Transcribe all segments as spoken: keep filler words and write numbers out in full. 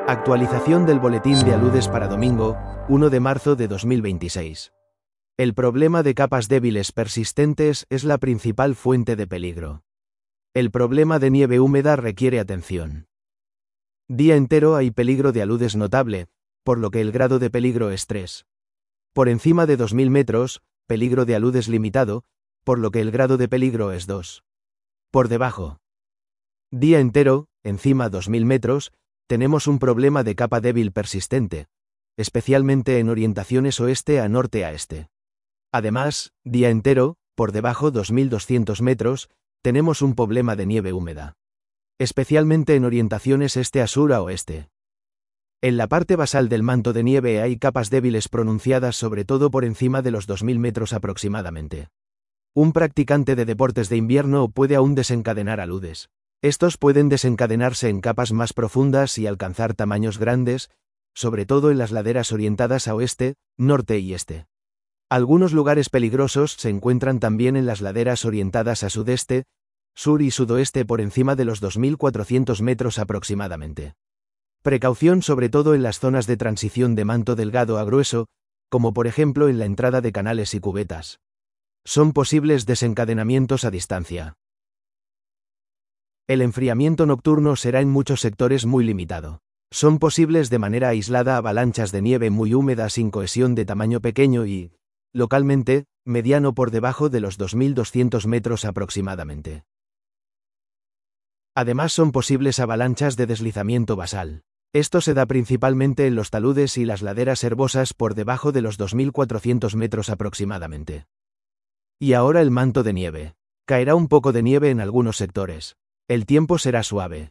Actualización del boletín de aludes para domingo, uno de marzo de dos mil veintiséis. El problema de capas débiles persistentes es la principal fuente de peligro. El problema de nieve húmeda requiere atención. Día entero hay peligro de aludes notable, por lo que el grado de peligro es tres. Por encima de dos mil metros, peligro de aludes limitado, por lo que el grado de peligro es dos. Por debajo. Día entero, encima dos mil metros, tenemos un problema de capa débil persistente, especialmente en orientaciones oeste a norte a este. Además, día entero, por debajo dos mil doscientos metros, tenemos un problema de nieve húmeda, especialmente en orientaciones este a sur a oeste. En la parte basal del manto de nieve hay capas débiles pronunciadas sobre todo por encima de los dos mil metros aproximadamente. Un practicante de deportes de invierno puede aún desencadenar aludes. Estos pueden desencadenarse en capas más profundas y alcanzar tamaños grandes, sobre todo en las laderas orientadas a oeste, norte y este. Algunos lugares peligrosos se encuentran también en las laderas orientadas a sudeste, sur y sudoeste por encima de los dos mil cuatrocientos metros aproximadamente. Precaución sobre todo en las zonas de transición de manto delgado a grueso, como por ejemplo en la entrada de canales y cubetas. Son posibles desencadenamientos a distancia. El enfriamiento nocturno será en muchos sectores muy limitado. Son posibles de manera aislada avalanchas de nieve muy húmeda sin cohesión de tamaño pequeño y, localmente, mediano por debajo de los dos mil doscientos metros aproximadamente. Además son posibles avalanchas de deslizamiento basal. Esto se da principalmente en los taludes y las laderas herbosas por debajo de los dos mil cuatrocientos metros aproximadamente. Y ahora el manto de nieve. Caerá un poco de nieve en algunos sectores. El tiempo será suave.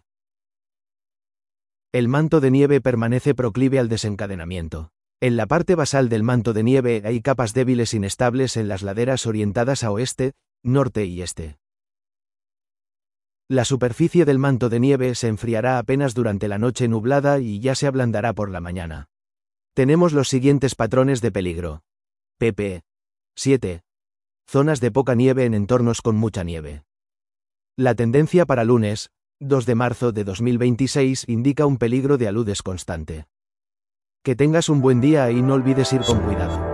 El manto de nieve permanece proclive al desencadenamiento. En la parte basal del manto de nieve hay capas débiles inestables en las laderas orientadas a oeste, norte y este. La superficie del manto de nieve se enfriará apenas durante la noche nublada y ya se ablandará por la mañana. Tenemos los siguientes patrones de peligro. pp. siete. Zonas de poca nieve en entornos con mucha nieve. La tendencia para lunes, dos de marzo de dos mil veintiséis, indica un peligro de aludes constante. Que tengas un buen día y no olvides ir con cuidado.